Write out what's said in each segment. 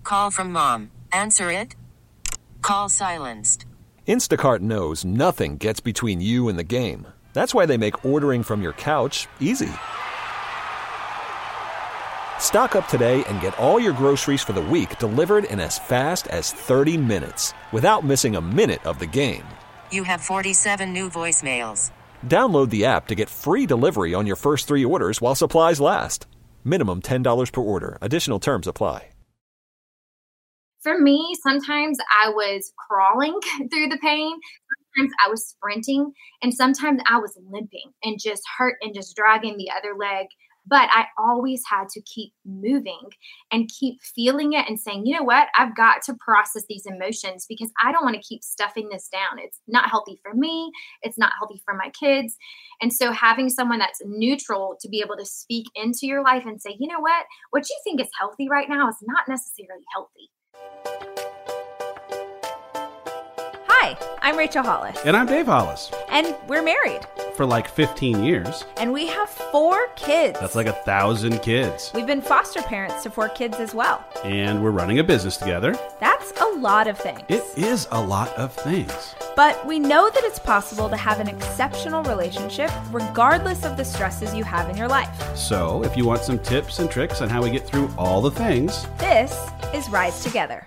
Call from mom. Answer it. Call silenced. Instacart knows nothing gets between you and the game. That's why they make ordering from your couch easy. Stock up today and get all your groceries for the week delivered in as fast as 30 minutes without missing a minute of the game. You have 47 new voicemails. Download the app to get free delivery on your first 3 orders while supplies last. Minimum $10 per order. Additional terms apply. For me, sometimes I was crawling through the pain. Sometimes I was sprinting. And sometimes I was limping and just hurt and just dragging the other leg. But I always had to keep moving and keep feeling it and saying, you know what, I've got to process these emotions because I don't want to keep stuffing this down. It's not healthy for me. It's not healthy for my kids. And so having someone that's neutral to be able to speak into your life and say, you know what you think is healthy right now is not necessarily healthy. Hi, I'm Rachel Hollis. And I'm Dave Hollis. And we're married. For like 15 years. And we have 4 kids. That's like 1,000 kids. We've been foster parents to 4 kids as well. And we're running a business together. That's a lot of things. It is a lot of things. But we know that it's possible to have an exceptional relationship regardless of the stresses you have in your life. So if you want some tips and tricks on how we get through all the things, this is Rise Together.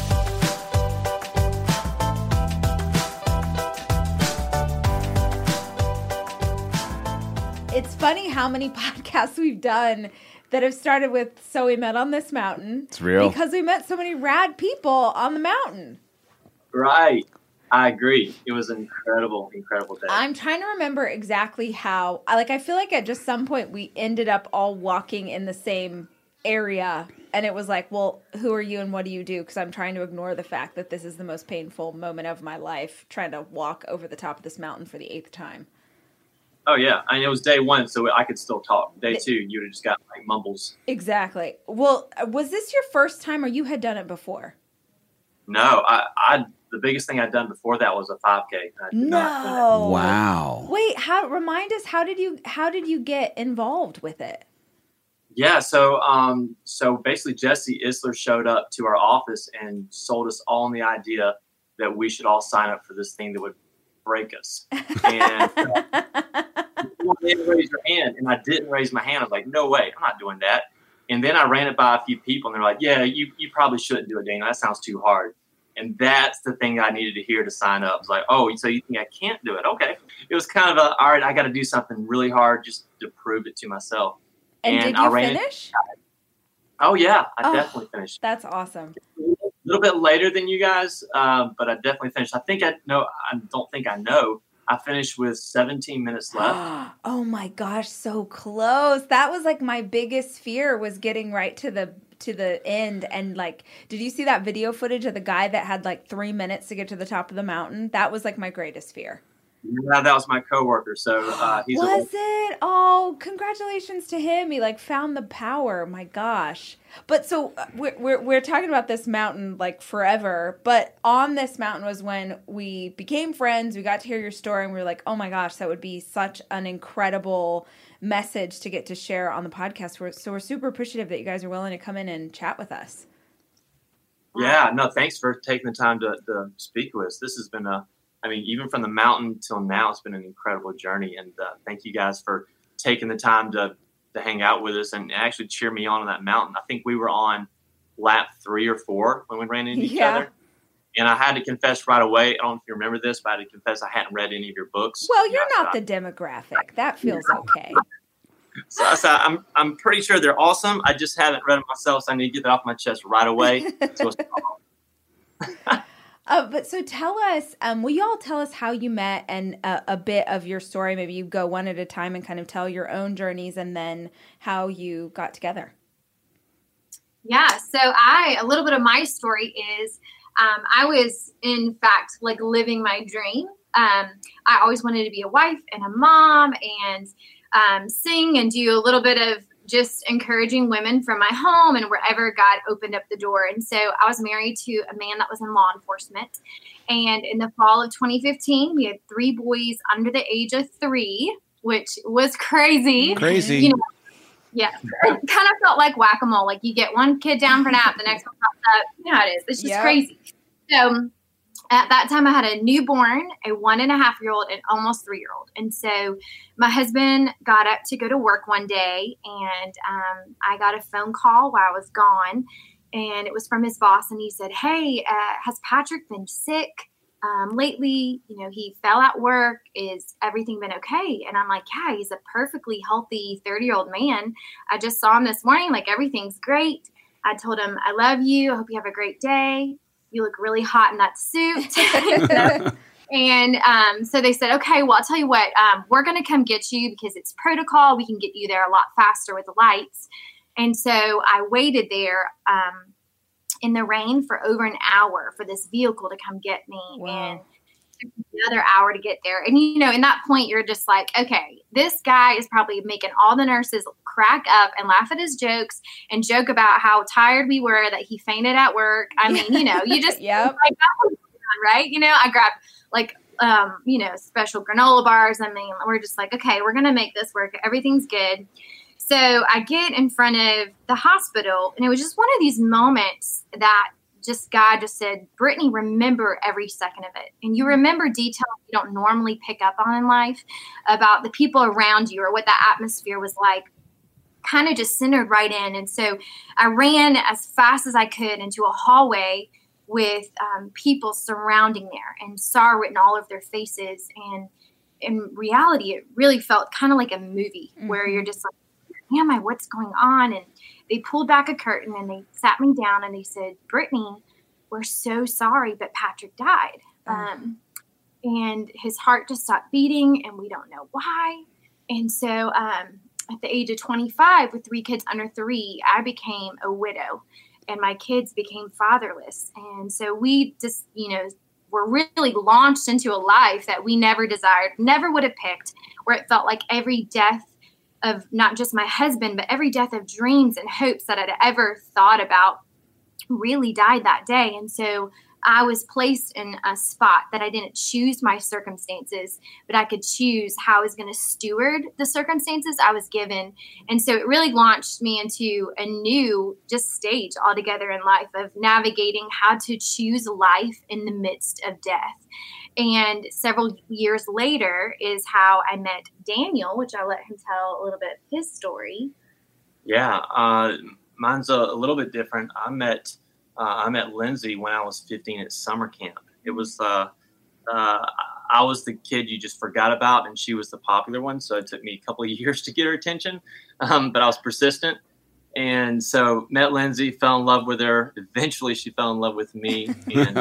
It's funny how many podcasts we've done that have started with, so we met on this mountain. It's real. Because we met so many rad people on the mountain. Right. I agree. It was an incredible day. I'm trying to remember exactly how. I feel like at just some point we ended up all walking in the same area. And it was like, well, who are you and what do you do? Because I'm trying to ignore the fact that this is the most painful moment of my life, trying to walk over the top of this mountain for the 8th time. Oh, yeah. I mean, it was day 1, so I could still talk. Day 2, you would have just got like mumbles. Exactly. Well, was this your first time or you had done it before? No, the biggest thing I'd done before that was a 5K. No. Wow. Wait, remind us, how did you get involved with it? Yeah, so basically Jesse Isler showed up to our office and sold us all on the idea that we should all sign up for this thing that would break us. And you didn't raise your hand, and I didn't raise my hand. I was like, no way, I'm not doing that. And then I ran it by a few people, and they're like, yeah, you probably shouldn't do it, Daniel. That sounds too hard. And that's the thing I needed to hear to sign up. I was like, oh, so you think I can't do it? Okay. It was kind of all right, I got to do something really hard just to prove it to myself. And did you finish? Oh, yeah, I definitely finished. That's awesome. A little bit later than you guys, but I definitely finished. I don't think I know. I finished with 17 minutes left. Oh my gosh, so close. That was like my biggest fear, was getting right to the end. And like, did you see that video footage of the guy that had like 3 minutes to get to the top of the mountain? That was like my greatest fear. Yeah, that was my coworker. So he's it? Oh, congratulations to him. He like found the power. My gosh. But so we're talking about this mountain like forever. But on this mountain was when we became friends. We got to hear your story, and we were like, oh my gosh, that would be such an incredible message to get to share on the podcast. We're super appreciative that you guys are willing to come in and chat with us. Yeah, no, thanks for taking the time to speak with us. This has been even from the mountain till now, it's been an incredible journey. And thank you guys for taking the time to hang out with us and actually cheer me on that mountain. I think we were on lap 3 or 4 when we ran into each other. And I had to confess right away. I don't know if you remember this, but I had to confess I hadn't read any of your books. Well, you're not the demographic. That feels okay. So I'm pretty sure they're awesome. I just haven't read them myself, so I need to get that off my chest right away. But so tell us, will you all tell us how you met and a bit of your story? Maybe you go one at a time and kind of tell your own journeys and then how you got together. Yeah, so a little bit of my story is I was, in fact, like living my dream. I always wanted to be a wife and a mom and sing and do a little bit of just encouraging women from my home and wherever God opened up the door. And so I was married to a man that was in law enforcement. And in the fall of 2015, we had 3 boys under the age of 3, which was crazy. Crazy. You know, Yeah, it kind of felt like whack-a-mole. Like you get one kid down for a nap, the next one pops up. You know how it is. It's just crazy. So at that time, I had a newborn, a 1.5-year-old, and almost 3-year-old. And so my husband got up to go to work one day, and I got a phone call while I was gone, and it was from his boss. And he said, "Hey, has Patrick been sick lately? You know, he fell at work. Is everything been okay?" And I'm like, "Yeah, he's a perfectly healthy 30-year-old man. I just saw him this morning. Like, everything's great." I told him, "I love you. I hope you have a great day. You look really hot in that suit." And so they said, "Okay, well, I'll tell you what, we're going to come get you because it's protocol. We can get you there a lot faster with the lights." And so I waited there in the rain for over an hour for this vehicle to come get me. Wow. And it took me another hour to get there. And, you know, in that point, you're just like, okay, this guy is probably making all the nurses crack up and laugh at his jokes and joke about how tired we were, that he fainted at work. I mean, you know, you just, Yep. like, right? You know, I grabbed like, you know, special granola bars. I mean, we're just like, okay, we're going to make this work. Everything's good. So I get in front of the hospital, and it was just one of these moments that just God just said, "Brittany, remember every second of it." And you remember details you don't normally pick up on in life about the people around you or what the atmosphere was like, kind of just centered right in. And so I ran as fast as I could into a hallway with people surrounding there and sorrow written all over their faces. And in reality, it really felt kind of like a movie where you're just like, "Am I? What's going on?" And they pulled back a curtain and they sat me down and they said, "Brittany, we're so sorry, but Patrick died." And his heart just stopped beating and we don't know why. And so at the age of 25 with 3 kids under 3, I became a widow and my kids became fatherless. And so we just, you know, were really launched into a life that we never desired, never would have picked, where it felt like every death of not just my husband, but every death of dreams and hopes that I'd ever thought about really died that day. And so I was placed in a spot that I didn't choose my circumstances, but I could choose how I was going to steward the circumstances I was given. And so it really launched me into a new just stage altogether in life of navigating how to choose life in the midst of death. And several years later is how I met Daniel, which I'll let him tell a little bit of his story. Yeah, mine's a little bit different. I met Lindsay when I was 15 at summer camp. It was I was the kid you just forgot about, and she was the popular one. So it took me a couple of years to get her attention, but I was persistent. And so met Lindsay, fell in love with her. Eventually, she fell in love with me. And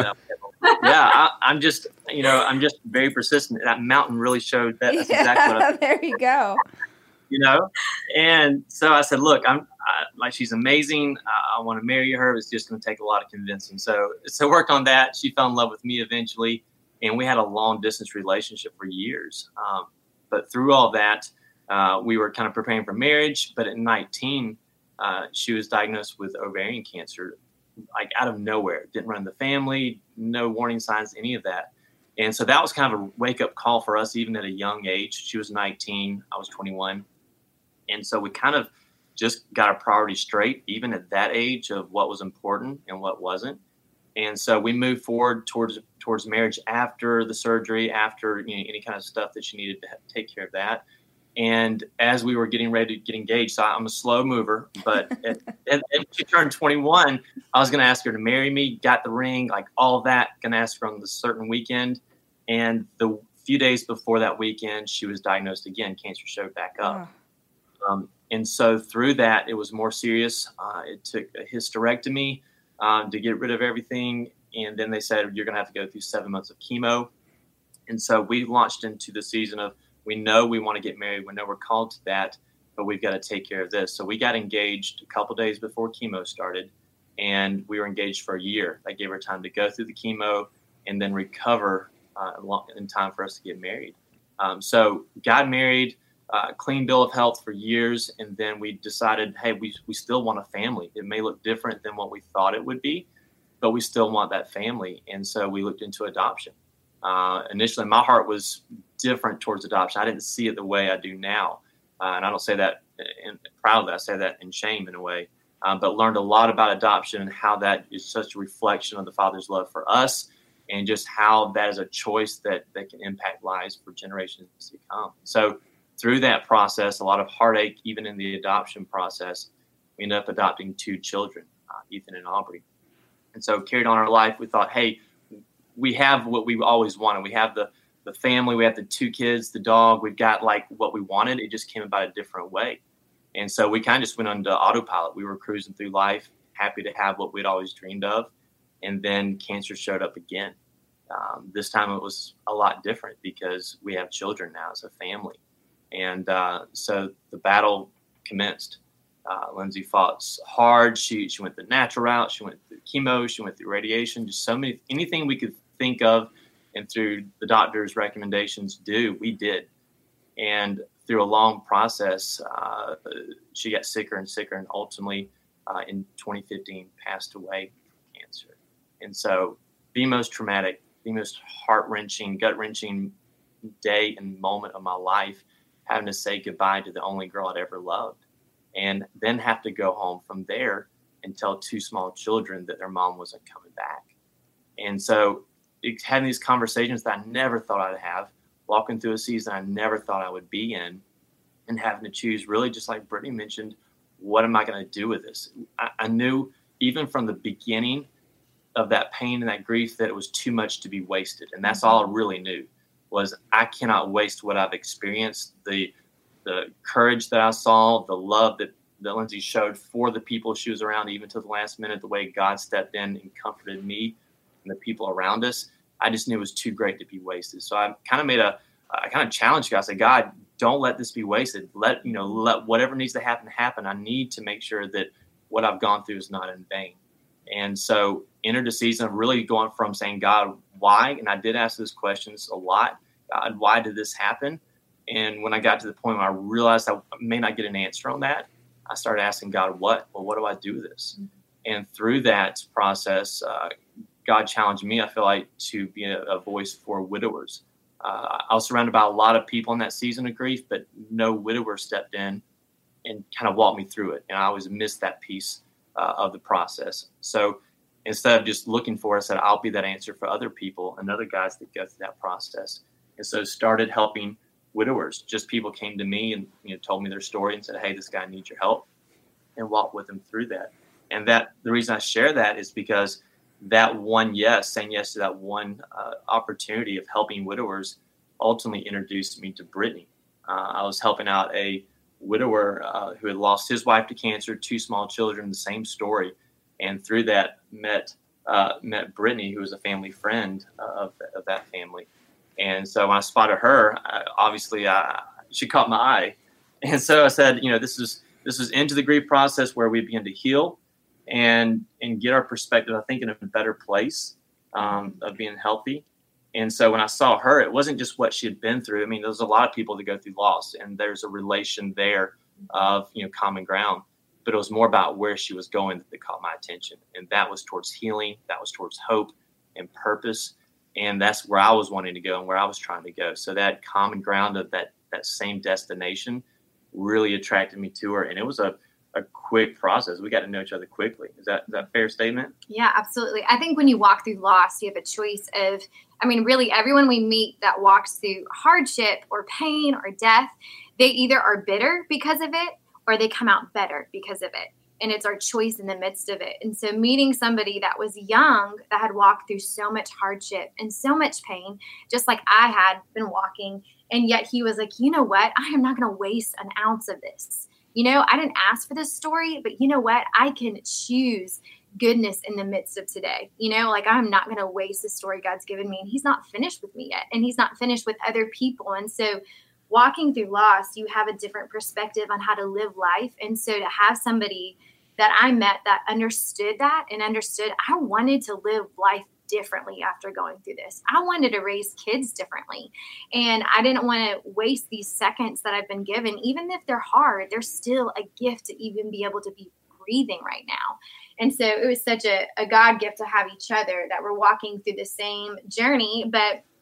I'm just very persistent. That mountain really showed that. That's exactly what I there you go. You know, and so I said, "Look, she's amazing. I want to marry her. It's just going to take a lot of convincing." So worked on that. She fell in love with me eventually, and we had a long distance relationship for years. But through all that, we were kind of preparing for marriage. But at 19, she was diagnosed with ovarian cancer, like out of nowhere. Didn't run in the family, no warning signs, any of that. And so that was kind of a wake up call for us, even at a young age. She was 19, I was 21. And so we kind of just got our priorities straight, even at that age, of what was important and what wasn't. And so we moved forward towards marriage after the surgery, after any kind of stuff that she needed to take care of that. And as we were getting ready to get engaged, so I'm a slow mover, but as she turned 21, I was going to ask her to marry me, got the ring, like all that, going to ask her on the certain weekend. And the few days before that weekend, she was diagnosed again. Cancer showed back up. And so through that, it was more serious. It took a hysterectomy to get rid of everything. And then they said, "You're going to have to go through 7 months of chemo." And so we launched into the season of, we know we want to get married. We know we're called to that, but we've got to take care of this. So we got engaged a couple days before chemo started, and we were engaged for a year. That gave her time to go through the chemo and then recover in time for us to get married. So got married, clean bill of health for years, and then we decided, hey, we still want a family. It may look different than what we thought it would be, but we still want that family. And so we looked into adoption. Initially, my heart was different towards adoption. I didn't see it the way I do now. And I don't say that and proudly I say that in shame in a way, but learned a lot about adoption and how that is such a reflection of the Father's love for us, and just how that is a choice that can impact lives for generations to come. So through that process, a lot of heartache, even in the adoption process, we ended up adopting 2 children, Ethan and Aubrey. And so carried on our life, we thought, hey, we have what we always wanted. We have the family, we have the 2 kids, the dog, we've got like what we wanted. It just came about a different way. And so we kind of just went on to autopilot. We were cruising through life, happy to have what we'd always dreamed of. And then cancer showed up again. This time it was a lot different because we have children now as a family. And so the battle commenced. Lindsay fought hard. She went the natural route. She went through chemo. She went through radiation. Just anything we could think of, and through the doctor's recommendations, we did. And through a long process, she got sicker and sicker, and ultimately in 2015 passed away from cancer. And so the most traumatic, the most heart-wrenching, gut-wrenching day and moment of my life, having to say goodbye to the only girl I'd ever loved, and then have to go home from there and tell 2 small children that their mom wasn't coming back. And so having these conversations that I never thought I'd have, walking through a season I never thought I would be in, and having to choose, really just like Brittany mentioned, what am I going to do with this? I knew even from the beginning of that pain and that grief that it was too much to be wasted. And that's all I really knew, was I cannot waste what I've experienced, the courage that I saw, the love that Lindsay showed for the people she was around, even to the last minute, the way God stepped in and comforted me and the people around us. I just knew it was too great to be wasted. So I kind of challenged God. I said, God, don't let this be wasted. Let whatever needs to happen. I need to make sure that what I've gone through is not in vain. And so entered a season of really going from saying, God, why? And I did ask those questions a lot. God, why did this happen? And when I got to the point where I realized I may not get an answer on that, I started asking God, what? Well, what do I do with this? And through that process, God challenged me, I feel like, to be a voice for widowers. I was surrounded by a lot of people in that season of grief, but no widower stepped in and kind of walked me through it. And I always missed that piece of the process. So instead of just looking for it, I said, I'll be that answer for other people and other guys that go through that process. And so started helping widowers. Just people came to me and told me their story and said, hey, this guy needs your help, and walked with them through that. And that the reason I share that is because that one saying yes to that one opportunity of helping widowers ultimately introduced me to Brittany. I was helping out a widower who had lost his wife to cancer, 2 small children, the same story. And through that met Brittany, who was a family friend of that family. And so when I spotted her, she caught my eye. And so I said, this is into the grief process where we begin to heal and get our perspective, I think, in a better place of being healthy. And so when I saw her, it wasn't just what she had been through. I mean, there's a lot of people that go through loss, and there's a relation there of, common ground. But it was more about where she was going that caught my attention. And that was towards healing. That was towards hope and purpose. And that's where I was wanting to go and where I was trying to go. So that common ground of that same destination really attracted me to her. And it was a quick process. We got to know each other quickly. Is that a fair statement? Yeah, absolutely. I think when you walk through loss, you have a choice of, really everyone we meet that walks through hardship or pain or death, they either are bitter because of it or they come out better because of it. And it's our choice in the midst of it. And so meeting somebody that was young, that had walked through so much hardship and so much pain, just like I had been walking, and yet he was like, you know what? I am not going to waste an ounce of this. I didn't ask for this story, but you know what? I can choose goodness in the midst of today. I'm not going to waste the story God's given me. And he's not finished with me yet. And he's not finished with other people. And so walking through loss, you have a different perspective on how to live life. And so to have somebody that I met that understood that and understood I wanted to live life differently after going through this. I wanted to raise kids differently. And I didn't want to waste these seconds that I've been given. Even if they're hard, they're still a gift to even be able to be breathing right now. And so it was such a God gift to have each other, that we're walking through the same journey, but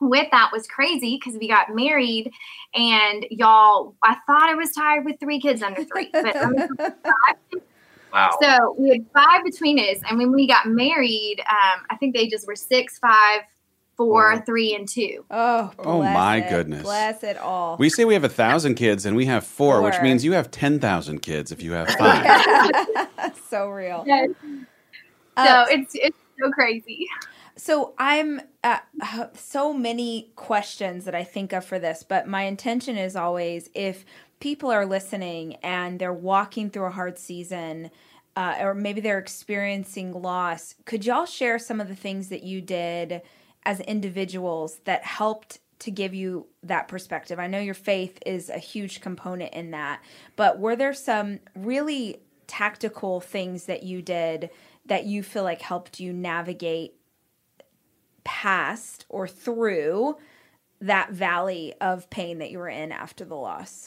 with that was crazy because we got married and y'all, I thought I was tired with 3 kids under 3, but Wow. so we had 5 between us. And when we got married, I think the ages were 6, 5, 4, 3, and 2. Oh, my it. goodness. Bless it all. We say we have 1,000 kids and we have 4, which means you have 10,000 kids if you have 5. So real. Yes. So it's so crazy. So I'm so many questions that I think of for this, but my intention is always if people are listening and they're walking through a hard season, or maybe they're experiencing loss, could y'all share some of the things that you did as individuals that helped to give you that perspective? I know your faith is a huge component in that, but were there some really tactical things that you did that you feel like helped you navigate past or through that valley of pain that you were in after the loss?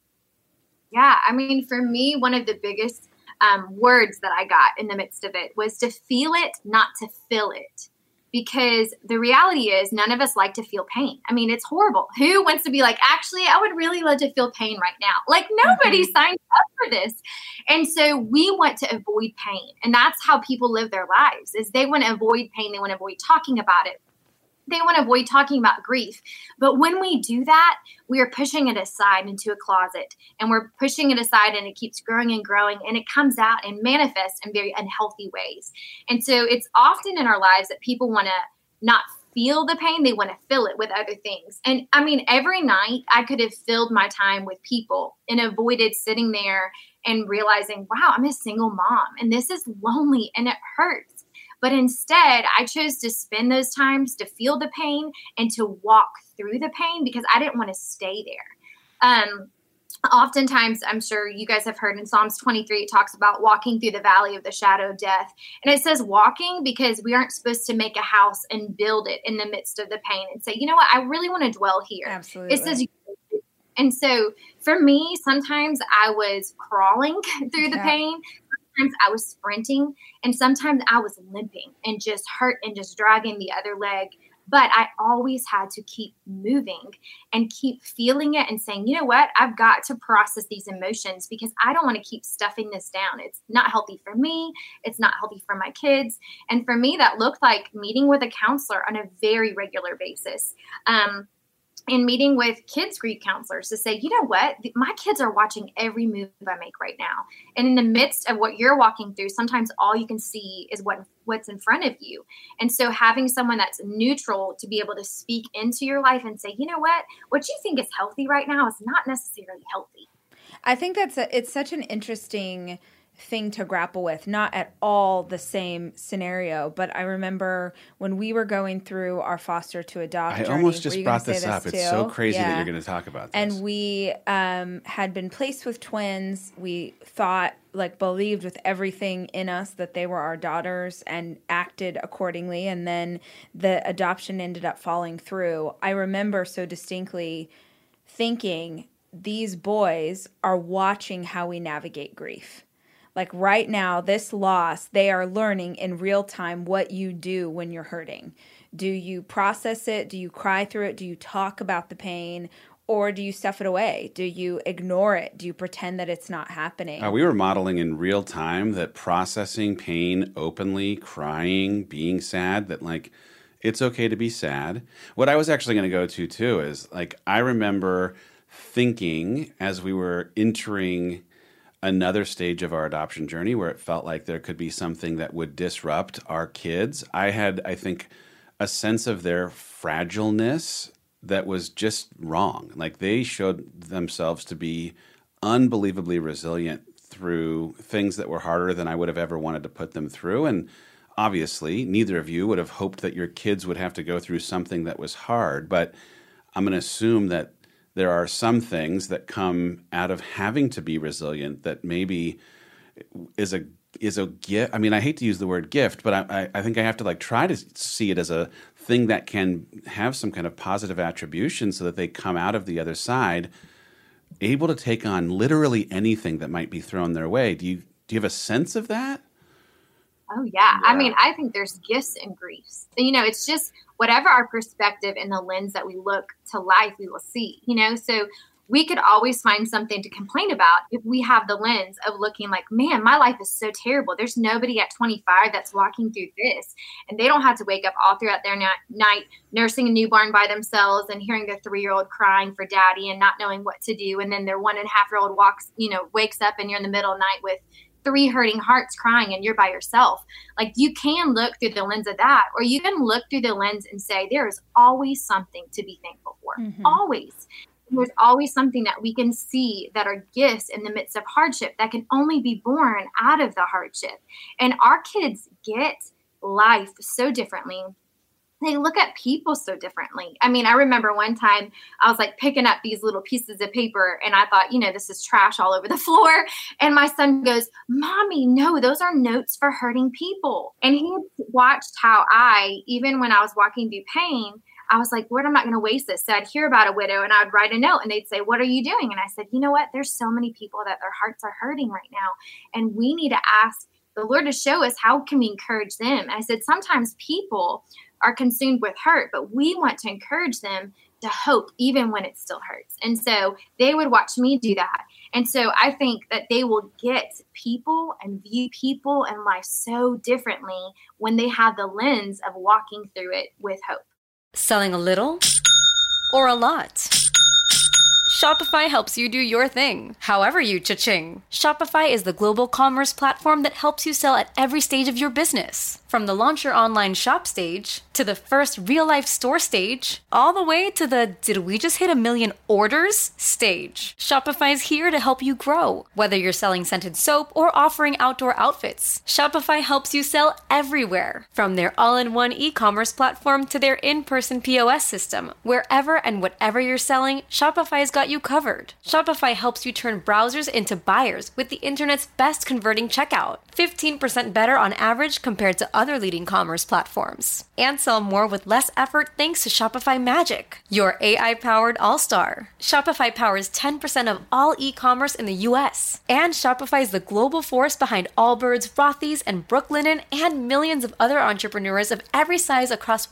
Yeah, I mean, for me, one of the biggest words that I got in the midst of it was to feel it, not to feel it. Because the reality is none of us like to feel pain. I mean, it's horrible. Who wants to be like, actually, I would really love to feel pain right now? Like nobody signed up for this. And so we want to avoid pain. And that's how people live their lives is they want to avoid pain. They want to avoid talking about it. They want to avoid talking about grief. But when we do that, we are pushing it aside into a closet and we're pushing it aside and it keeps growing and growing and it comes out and manifests in very unhealthy ways. And so it's often in our lives that people want to not feel the pain. They want to fill it with other things. And I mean, every night I could have filled my time with people and avoided sitting there and realizing, wow, I'm a single mom and this is lonely and it hurts. But instead, I chose to spend those times to feel the pain and to walk through the pain because I didn't want to stay there. Oftentimes, I'm sure you guys have heard in Psalms 23, it talks about walking through the valley of the shadow of death. And it says walking because we aren't supposed to make a house and build it in the midst of the pain and say, you know what, I really want to dwell here. Absolutely. It says, and so for me, sometimes I was crawling through the pain. Sometimes I was sprinting and sometimes I was limping and just hurt and just dragging the other leg. But I always had to keep moving and keep feeling it and saying, you know what, I've got to process these emotions because I don't want to keep stuffing this down. It's not healthy for me. It's not healthy for my kids. And for me, that looked like meeting with a counselor on a very regular basis. And meeting with kids grief counselors to say, you know what, my kids are watching every move I make right now. And in the midst of what you're walking through, sometimes all you can see is what's in front of you. And so having someone that's neutral to be able to speak into your life and say, you know what you think is healthy right now is not necessarily healthy. I think it's such an interesting thing to grapple with, not at all the same scenario, but I remember when we were going through our foster to adopt journey. I almost just brought this up. It's so crazy that you're going to talk about this. And we had been placed with twins. We thought, believed with everything in us that they were our daughters and acted accordingly. And then the adoption ended up falling through. I remember so distinctly thinking, these boys are watching how we navigate grief. Like right now, this loss, they are learning in real time what you do when you're hurting. Do you process it? Do you cry through it? Do you talk about the pain? Or do you stuff it away? Do you ignore it? Do you pretend that it's not happening? We were modeling in real time that processing pain openly, crying, being sad, that it's okay to be sad. What I was actually going to go to too is I remember thinking as we were entering another stage of our adoption journey where it felt like there could be something that would disrupt our kids. I had, I think, a sense of their fragileness that was just wrong. They showed themselves to be unbelievably resilient through things that were harder than I would have ever wanted to put them through. And obviously, neither of you would have hoped that your kids would have to go through something that was hard. But I'm going to assume that there are some things that come out of having to be resilient that maybe is a gift. I mean, I hate to use the word gift, but I think I have to try to see it as a thing that can have some kind of positive attribution so that they come out of the other side able to take on literally anything that might be thrown their way. Do you have a sense of that? Oh, yeah. I mean, I think there's gifts and griefs. It's just whatever our perspective and the lens that we look to life, we will see, So we could always find something to complain about if we have the lens of looking like, man, my life is so terrible. There's nobody at 25 that's walking through this. And they don't have to wake up all throughout their night nursing a newborn by themselves and hearing their 3-year-old crying for daddy and not knowing what to do. And then their 1.5-year-old wakes up and you're in the middle of the night with 3 hurting hearts crying and you're by yourself. Like, you can look through the lens of that, or you can look through the lens and say, there is always something to be thankful for. Mm-hmm. Always. There's always something that we can see that are gifts in the midst of hardship that can only be born out of the hardship. And our kids get life so differently. They look at people so differently. I mean, I remember one time I was like picking up these little pieces of paper and I thought, this is trash all over the floor. And my son goes, Mommy, no, those are notes for hurting people. And he watched how even when I was walking through pain, I was like, Lord, I'm not going to waste this. So I'd hear about a widow and I'd write a note and they'd say, what are you doing? And I said, you know what? There's so many people that their hearts are hurting right now. And we need to ask the Lord to show us how can we encourage them. And I said, sometimes people are consumed with hurt, but we want to encourage them to hope even when it still hurts. And so they would watch me do that. And so I think that they will get people and view people and life so differently when they have the lens of walking through it with hope. Selling a little or a lot? Shopify helps you do your thing, however you cha-ching. Shopify is the global commerce platform that helps you sell at every stage of your business. From the launch your online shop stage, to the first real-life store stage, all the way to the did we just hit 1 million orders stage. Shopify's here to help you grow. Whether you're selling scented soap or offering outdoor outfits, Shopify helps you sell everywhere. From their all-in-one e-commerce platform to their in-person POS system, wherever and whatever you're selling, Shopify's got you covered. Shopify helps you turn browsers into buyers with the internet's best converting checkout. 15% better on average compared to other leading commerce platforms. And sell more with less effort thanks to Shopify Magic, your AI-powered all-star. Shopify powers 10% of all e-commerce in the U.S. And Shopify is the global force behind Allbirds, Rothy's, and Brooklinen, and millions of other entrepreneurs of every size across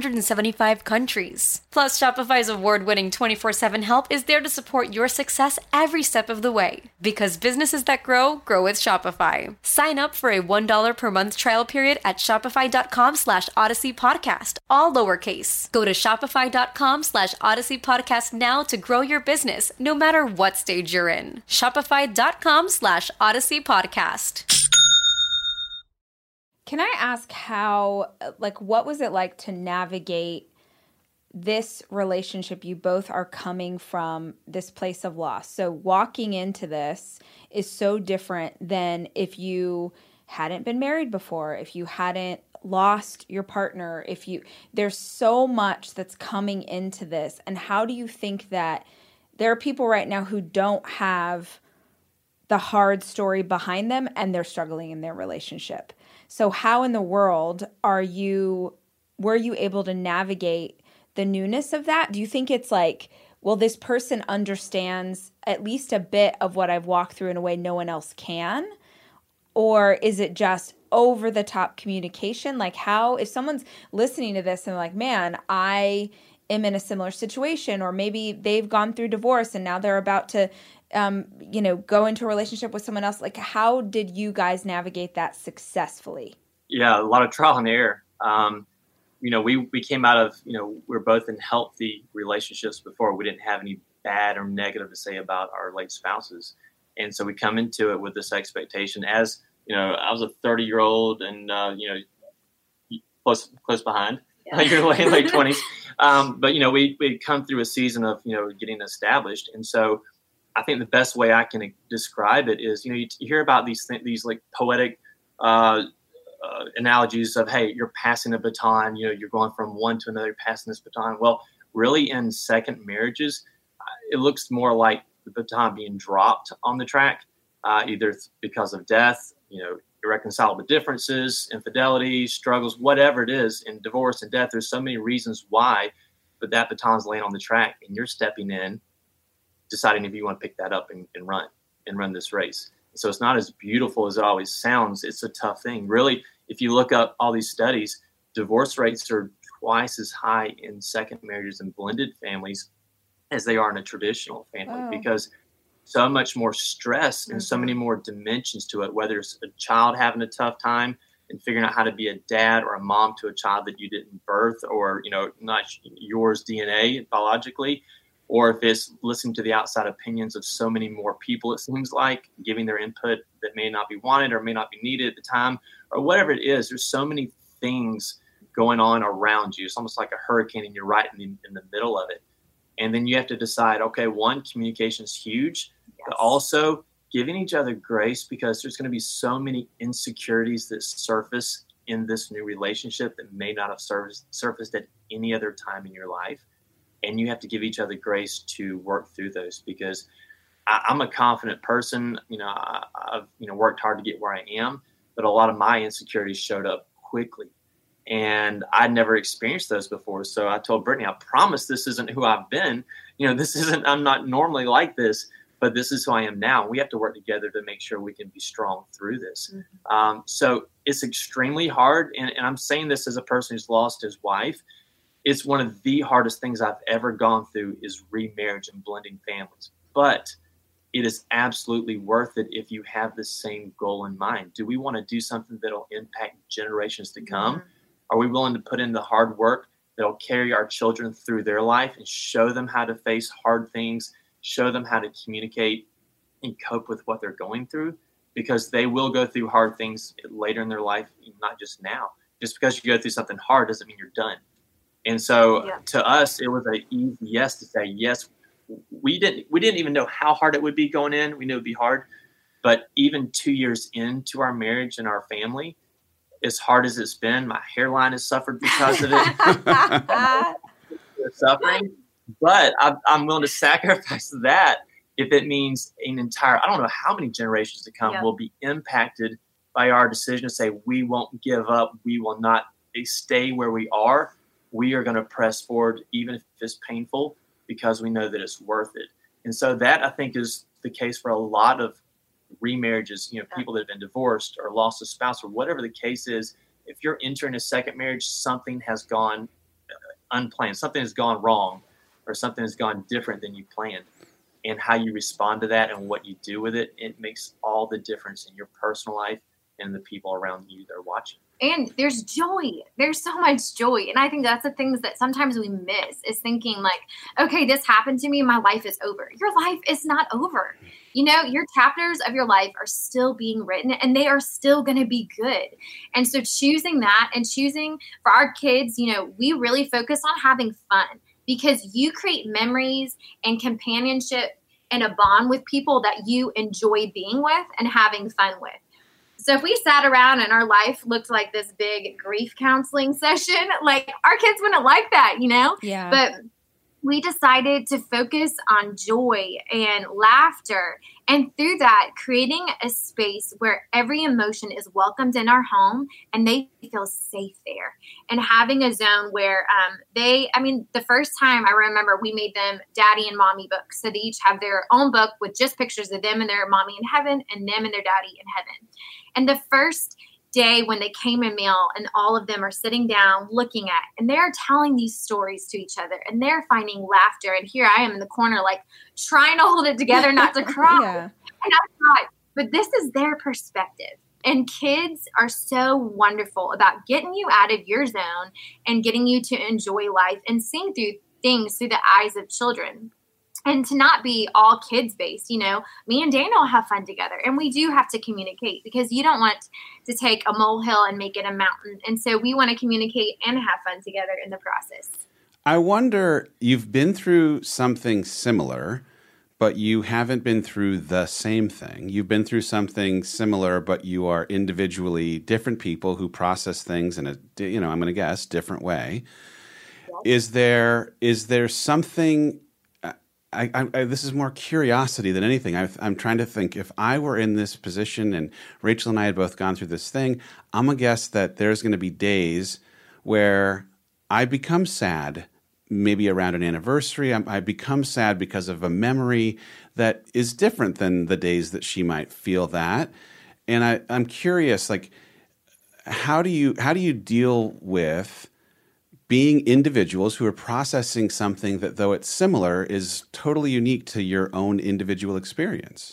175 countries. Plus, Shopify's award-winning 24/7 help is there to support your success every step of the way. Because businesses that grow with Shopify. Sign up for a $1 per month trial period at shopify.com/Odyssey Podcast, all lowercase. Go to shopify.com/Odyssey Podcast now to grow your business, no matter what stage you're in. Shopify.com/Odyssey Podcast. Can I ask what was it like to navigate this relationship? You both are coming from this place of loss. So walking into this is so different than if you hadn't been married before, if you hadn't lost your partner, there's so much that's coming into this. And how do you think that there are people right now who don't have the hard story behind them and they're struggling in their relationship? So how in the world were you able to navigate the newness of that? Do you think it's like, well, this person understands at least a bit of what I've walked through in a way no one else can? Or is it just over the top communication? Like, how, if someone's listening to this and like, man, I am in a similar situation, or maybe they've gone through divorce and now they're about to, go into a relationship with someone else. Like, how did you guys navigate that successfully? Yeah, a lot of trial and error. We came out of, we're both in healthy relationships before. We didn't have any bad or negative to say about our late spouses. And so we come into it with this expectation as, I was a 30-year-old and, close behind, your late 20s. But, we'd come through a season of, getting established. And so I think the best way I can describe it is, you hear about these like poetic analogies of, hey, you're passing a baton, you're going from one to another, passing this baton. Well, really in second marriages, it looks more like the baton being dropped on the track, either because of death, irreconcilable differences, infidelity, struggles, whatever it is, in divorce and death. There's so many reasons why, but that baton's laying on the track and you're stepping in, deciding if you want to pick that up and run this race. So it's not as beautiful as it always sounds. It's a tough thing. Really, if you look up all these studies, divorce rates are twice as high in second marriages and blended families as they are in a traditional family, because so much more stress and so many more dimensions to it, whether it's a child having a tough time and figuring out how to be a dad or a mom to a child that you didn't birth, or, not yours DNA biologically, or if it's listening to the outside opinions of so many more people, it seems like, giving their input that may not be wanted or may not be needed at the time, or whatever it is. There's so many things going on around you. It's almost like a hurricane and you're right in the middle of it. And then you have to decide, okay, one, communication is huge, but also giving each other grace, because there's going to be so many insecurities that surface in this new relationship that may not have surfaced at any other time in your life. And you have to give each other grace to work through those, because I'm a confident person. I've worked hard to get where I am, but a lot of my insecurities showed up quickly. And I'd never experienced those before. So I told Brittany, I promise this isn't who I've been. I'm not normally like this, but this is who I am now. We have to work together to make sure we can be strong through this. So it's extremely hard. And I'm saying this as a person who's lost his wife. It's one of the hardest things I've ever gone through is remarriage and blending families. But it is absolutely worth it if you have the same goal in mind. Do we want to do something that'll impact generations to come? Are we willing to put in the hard work that'll carry our children through their life and show them how to face hard things, show them how to communicate and cope with what they're going through? Because they will go through hard things later in their life, not just now. Just because you go through something hard doesn't mean you're done. And so to us, it was an easy yes to say yes. We didn't even know how hard it would be going in. We knew it'd be hard. But even 2 years into our marriage and our family, as hard as it's been, my hairline has suffered because of it. Suffering. But I'm willing to sacrifice that if it means an entire, I don't know how many generations to come will be impacted by our decision to say, we won't give up. We will not stay where we are. We are going to press forward, even if it's painful, because we know that it's worth it. And so that, I think, is the case for a lot of remarriages, people that have been divorced or lost a spouse or whatever the case is. If you're entering a second marriage, something has gone unplanned, something has gone wrong, or something has gone different than you planned. And how you respond to that and what you do with it, it makes all the difference in your personal life and the people around you that are watching. And there's joy. There's so much joy. And I think that's the things that sometimes we miss, is thinking like, okay, this happened to me. My life is over. Your life is not over. Your chapters of your life are still being written, and they are still going to be good. And so choosing that, and choosing for our kids, we really focus on having fun, because you create memories and companionship and a bond with people that you enjoy being with and having fun with. So if we sat around and our life looked like this big grief counseling session, like, our kids wouldn't like that, Yeah. But we decided to focus on joy and laughter. And through that, creating a space where every emotion is welcomed in our home and they feel safe there. And having a zone where the first time I remember, we made them daddy and mommy books. So they each have their own book with just pictures of them and their mommy in heaven and them and their daddy in heaven. And the first day when they came in meal, and all of them are sitting down looking at, and they're telling these stories to each other, and they're finding laughter. And here I am in the corner, like, trying to hold it together not to cry. And I thought, but this is their perspective. And kids are so wonderful about getting you out of your zone and getting you to enjoy life and seeing through things through the eyes of children. And to not be all kids based, me and Daniel have fun together, and we do have to communicate, because you don't want to take a molehill and make it a mountain. And so we want to communicate and have fun together in the process. I wonder, you've been through something similar, but you haven't been through the same thing. You've been through something similar, but you are individually different people who process things in a, I'm going to guess, different way. Yep. Is there something? This is more curiosity than anything. I'm trying to think, if I were in this position and Rachel and I had both gone through this thing, I'm going to guess that there's going to be days where I become sad, maybe around an anniversary. I become sad because of a memory that is different than the days that she might feel that. And I'm curious, like, how do you deal with being individuals who are processing something that, though it's similar, is totally unique to your own individual experience?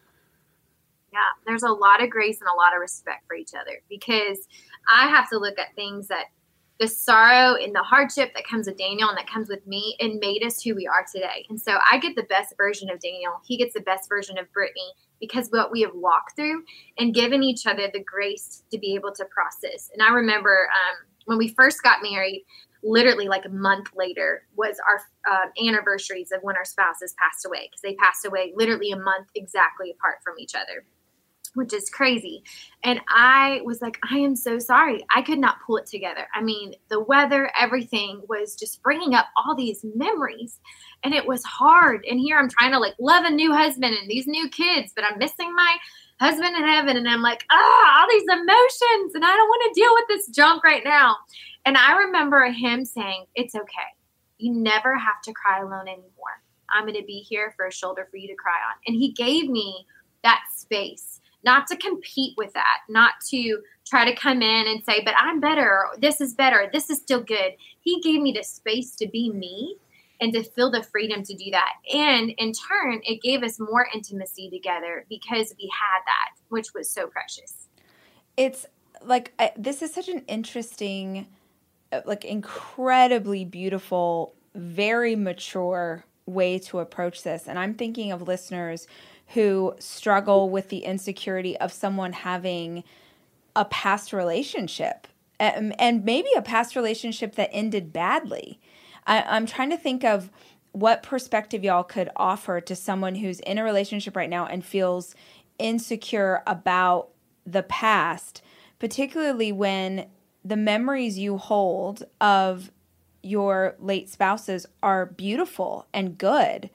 Yeah, there's a lot of grace and a lot of respect for each other, because I have to look at things that the sorrow and the hardship that comes with Daniel and that comes with me, and made us who we are today. And so I get the best version of Daniel. He gets the best version of Brittany, because what we have walked through and given each other the grace to be able to process. And I remember when we first got married, literally like a month later was our anniversaries of when our spouses passed away, because they passed away literally a month exactly apart from each other, which is crazy. And I was like, I am so sorry. I could not pull it together. I mean, the weather, everything was just bringing up all these memories, and it was hard. And here I'm trying to like love a new husband and these new kids, but I'm missing my husband in heaven. And I'm like, all these emotions, and I don't want to deal with this junk right now. And I remember him saying, it's okay. You never have to cry alone anymore. I'm going to be here for a shoulder for you to cry on. And he gave me that space, not to compete with that, not to try to come in and say, but I'm better, or this is better, this is still good. He gave me the space to be me and to feel the freedom to do that. And in turn, it gave us more intimacy together because we had that, which was so precious. It's like, this is such an interesting, like incredibly beautiful, very mature way to approach this. And I'm thinking of listeners who struggle with the insecurity of someone having a past relationship, and maybe a past relationship that ended badly. I'm trying to think of what perspective y'all could offer to someone who's in a relationship right now and feels insecure about the past, particularly when the memories you hold of your late spouses are beautiful and good.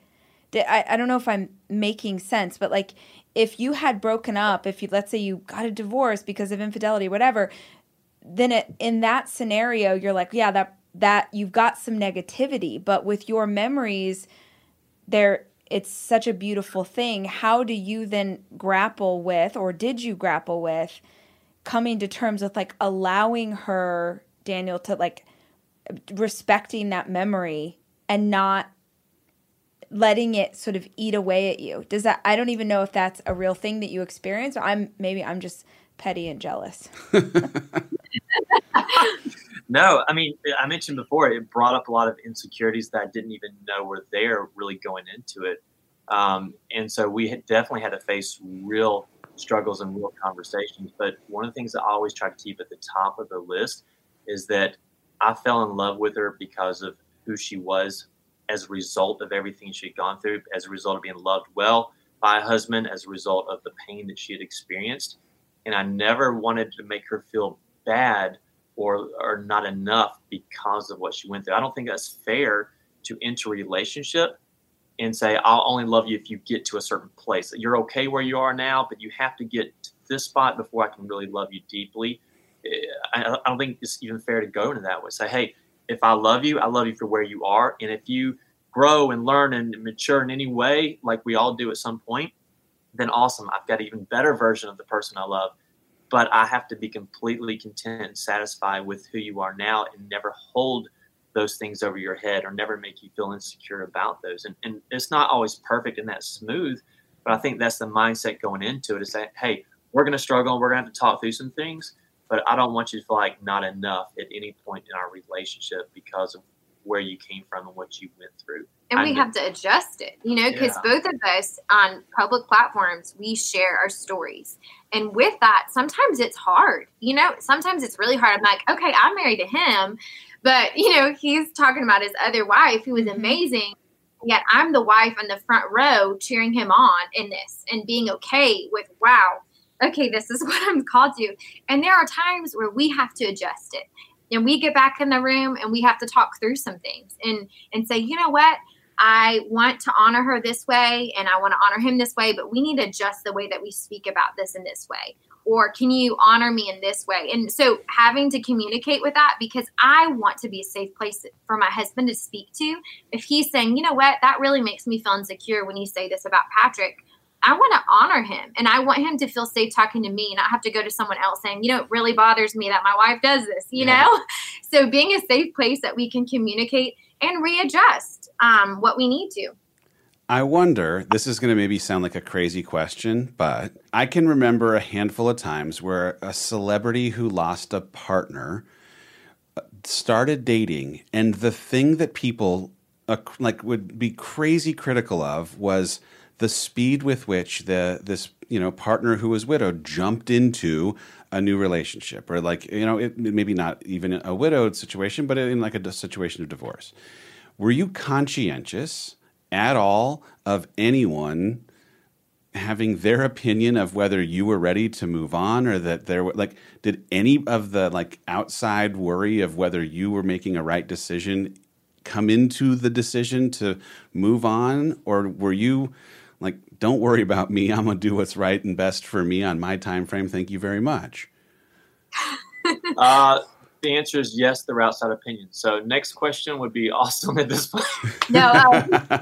I don't know if I'm making sense, but like if you had broken up, let's say you got a divorce because of infidelity, whatever, then in that scenario, you're like, yeah, that you've got some negativity, but with your memories there, it's such a beautiful thing. How do you then grapple with, or did you grapple with, coming to terms with like allowing her, Daniel, to like respecting that memory and not letting it sort of eat away at you? Does that, I don't even know if that's a real thing that you experience, or I'm just petty and jealous. No, I mean, I mentioned before, it brought up a lot of insecurities that I didn't even know were there really going into it. And so we definitely had to face real struggles and real conversations. But one of the things that I always try to keep at the top of the list is that I fell in love with her because of who she was, as a result of everything she'd gone through, as a result of being loved well by a husband, as a result of the pain that she had experienced. And I never wanted to make her feel bad or not enough because of what she went through. I don't think that's fair to enter a relationship and say, I'll only love you if you get to a certain place. You're okay where you are now, but you have to get to this spot before I can really love you deeply. I don't think it's even fair to go into that way. Say, hey, if I love you for where you are. And if you grow and learn and mature in any way, like we all do at some point, then awesome. I've got an even better version of the person I love. But I have to be completely content and satisfied with who you are now, and never hold those things over your head or never make you feel insecure about those. And it's not always perfect and that smooth, but I think that's the mindset going into it, is that, hey, we're going to struggle and we're going to have to talk through some things, but I don't want you to feel like not enough at any point in our relationship because of where you came from and what you went through. And we have to adjust it, because both of us on public platforms, we share our stories. And with that, sometimes it's hard, sometimes it's really hard. I'm like, okay, I'm married to him, but, he's talking about his other wife who was amazing. Yet I'm the wife on the front row cheering him on in this and being okay with, wow, okay, this is what I'm called to. And there are times where we have to adjust it. And we get back in the room and we have to talk through some things and say, you know what? I want to honor her this way and I want to honor him this way, but we need to adjust the way that we speak about this in this way. Or can you honor me in this way? And so having to communicate with that, because I want to be a safe place for my husband to speak to. If he's saying, you know what, that really makes me feel insecure when you say this about Patrick, I want to honor him, and I want him to feel safe talking to me, and not have to go to someone else saying, it really bothers me that my wife does this, you know? So being a safe place that we can communicate and readjust what we need to. I wonder, this is going to maybe sound like a crazy question, but I can remember a handful of times where a celebrity who lost a partner started dating, and the thing that people would be crazy critical of was the speed with which this partner who was widowed jumped into a new relationship, or maybe not even a widowed situation, but in like a situation of divorce. Were you conscientious at all of anyone having their opinion of whether you were ready to move on, or that there were did any of the outside worry of whether you were making a right decision come into the decision to move on? Or were you don't worry about me, I'm going to do what's right and best for me on my time frame. Thank you very much. The answer is yes, there are outside opinions. So next question would be awesome at this point. No.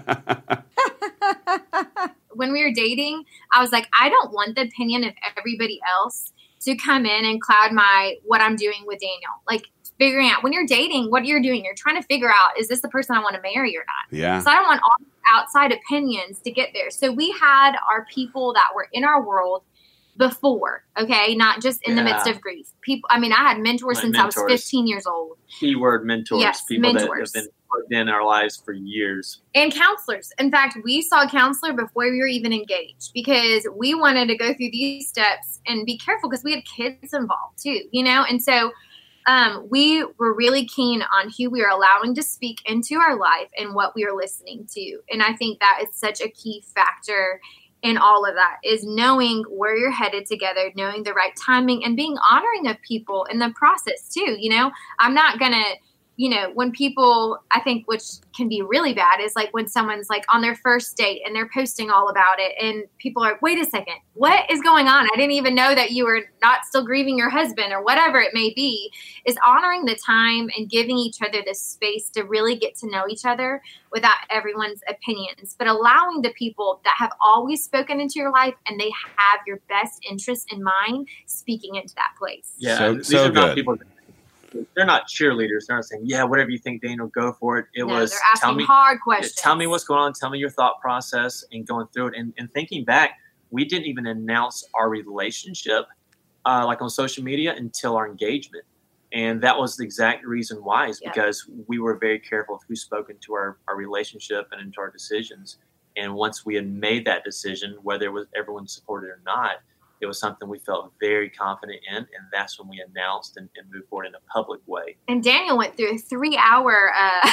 When we were dating, I was like, I don't want the opinion of everybody else to come in and cloud what I'm doing with Daniel. Figuring out when you're dating, what you're doing, you're trying to figure out, is this the person I want to marry or not? Yeah. So I don't want all outside opinions to get there. So we had our people that were in our world before, okay? Not just in the midst of grief. People, I had mentors since I was 15 years old. Keyword mentors. Yes, people mentors. That have been plugged in our lives for years. And counselors. In fact, we saw a counselor before we were even engaged, because we wanted to go through these steps and be careful, because we had kids involved too, And so we were really keen on who we are allowing to speak into our life and what we are listening to. And I think that is such a key factor in all of that, is knowing where you're headed together, knowing the right timing, and being honoring of people in the process too. I'm not going to, when people, I think, which can be really bad, is when someone's on their first date and they're posting all about it, and people are, wait a second, what is going on? I didn't even know that you were not still grieving your husband, or whatever it may be. Is honoring the time and giving each other the space to really get to know each other without everyone's opinions, but allowing the people that have always spoken into your life and they have your best interests in mind speaking into that place. Yeah, these are not people. They're not cheerleaders. They're not saying, yeah, whatever you think, Daniel, go for it. They're asking hard questions. Tell me what's going on. Tell me your thought process, and going through it. And thinking back, we didn't even announce our relationship on social media until our engagement. And that was the exact reason why, is because we were very careful of who spoke into our relationship and into our decisions. And once we had made that decision, whether it was everyone supported or not, it was something we felt very confident in, and that's when we announced and moved forward in a public way. And Daniel went through a 3-hour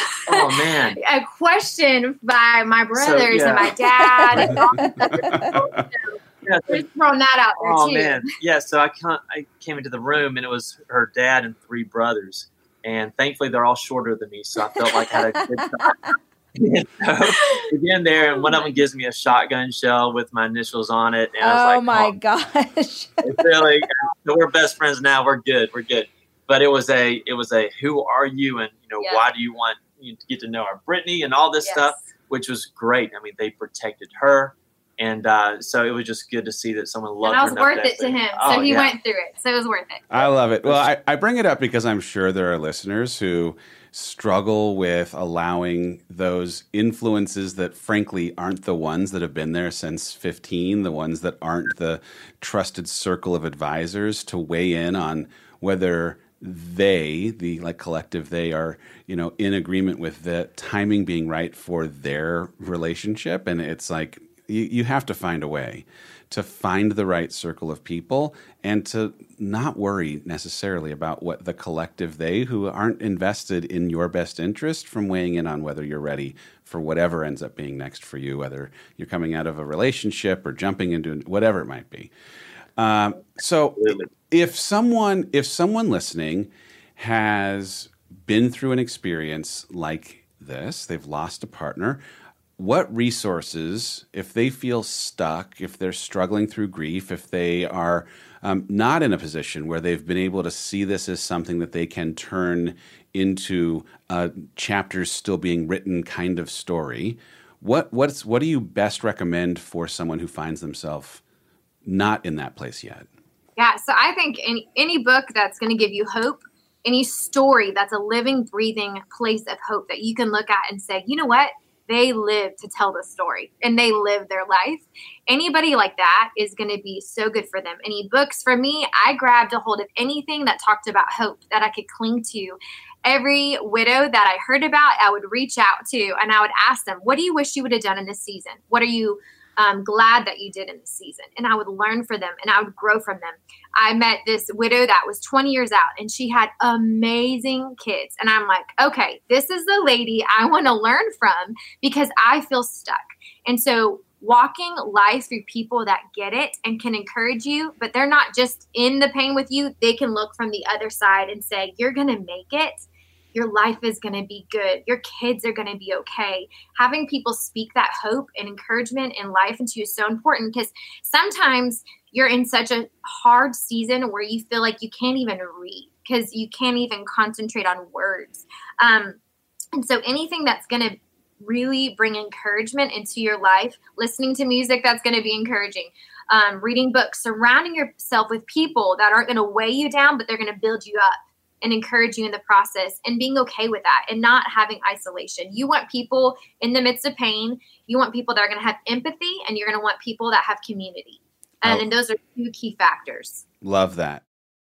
a question by my brothers and my dad. And all that. Just throwing that out there too. Oh man, yeah. So I came into the room, and it was her dad and 3 brothers, and thankfully they're all shorter than me, so I felt like I had a good time. So we get in there, and one of them gives me a shotgun shell with my initials on it. And I was oh my gosh! Really, we're best friends now. We're good. But it was a who are you, and why do you want to get to know our Brittany and all this stuff, which was great. They protected her, and so it was just good to see that someone loved her. And that was worth it to him. So he went through it. So it was worth it. I love it. Well, I bring it up because I'm sure there are listeners who struggle with allowing those influences that frankly aren't the ones that have been there since 15, the ones that aren't the trusted circle of advisors, to weigh in on whether they, the collective they, are in agreement with the timing being right for their relationship. And it's you have to find a way to find the right circle of people, and to not worry necessarily about what the collective they, who aren't invested in your best interest, from weighing in on whether you're ready for whatever ends up being next for you, whether you're coming out of a relationship or jumping into whatever it might be. So if someone listening has been through an experience like this, they've lost a partner, what resources, if they feel stuck, if they're struggling through grief, if they are not in a position where they've been able to see this as something that they can turn into a chapters still being written kind of story, What do you best recommend for someone who finds themselves not in that place yet? Yeah, so I think any book that's going to give you hope, any story that's a living, breathing place of hope that you can look at and say, you know what? They live to tell the story and they live their life. Anybody like that is going to be so good for them. Any books for me, I grabbed a hold of anything that talked about hope that I could cling to. Every widow that I heard about, I would reach out to and I would ask them, what do you wish you would have done in this season? What are you glad that you did in this season? And I would learn from them and I would grow from them. I met this widow that was 20 years out and she had amazing kids. And I'm like, okay, this is the lady I want to learn from because I feel stuck. And so walking life through people that get it and can encourage you, but they're not just in the pain with you. They can look from the other side and say, you're going to make it. Your life is going to be good. Your kids are going to be okay. Having people speak that hope and encouragement in life into you is so important because sometimes you're in such a hard season where you feel like you can't even read because you can't even concentrate on words. And so anything that's going to really bring encouragement into your life, listening to music that's going to be encouraging, reading books, surrounding yourself with people that aren't going to weigh you down, but they're going to build you up and encourage you in the process and being okay with that and not having isolation. You want people in the midst of pain. You want people that are going to have empathy and you're going to want people that have community. And those are two key factors. Love that.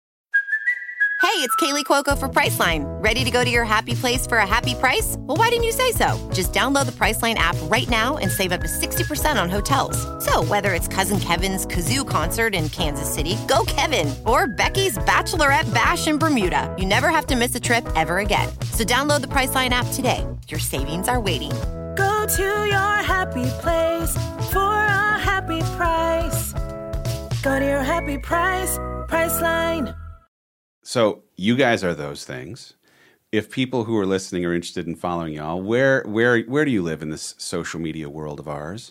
Hey, it's Kaylee Cuoco for Priceline. Ready to go to your happy place for a happy price? Well, why didn't you say so? Just download the Priceline app right now and save up to 60% on hotels. So whether it's Cousin Kevin's Kazoo Concert in Kansas City, go Kevin, or Becky's Bachelorette Bash in Bermuda, you never have to miss a trip ever again. So download the Priceline app today. Your savings are waiting. Go to your happy place for a happy price. Go to your happy price, Priceline. So you guys are those things. If people who are listening are interested in following y'all, where do you live in this social media world of ours?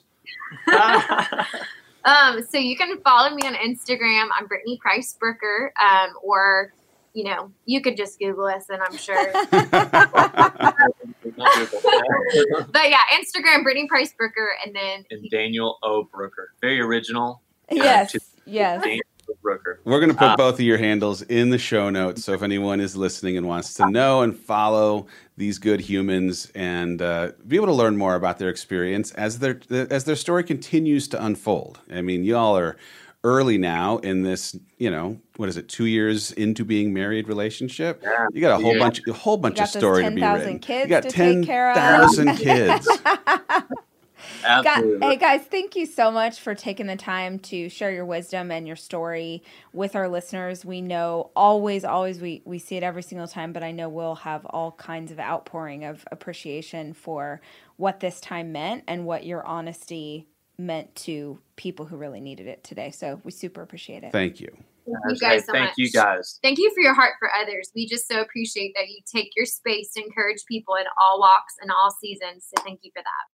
So you can follow me on Instagram. I'm Brittany Price Brooker, or you could just Google us, and I'm sure. But yeah, Instagram Brittany Price Brooker, and Daniel O. Brooker. Very original. Yes. Daniel O. Brooker. We're going to put both of your handles in the show notes, so if anyone is listening and wants to know and follow these good humans and be able to learn more about their experience as their story continues to unfold. I mean, y'all are early now in this, 2 years into being married relationship. Yeah. You got a whole bunch of story to be written. You got 10,000 kids. Absolutely. Hey guys, thank you so much for taking the time to share your wisdom and your story with our listeners. We know always we see it every single time, but I know we'll have all kinds of outpouring of appreciation for what this time meant and what your honesty meant to people who really needed it today. So we super appreciate it. Thank you. Thank you guys so much. Thank you guys. Thank you for your heart for others. We just so appreciate that you take your space to encourage people in all walks and all seasons. So thank you for that.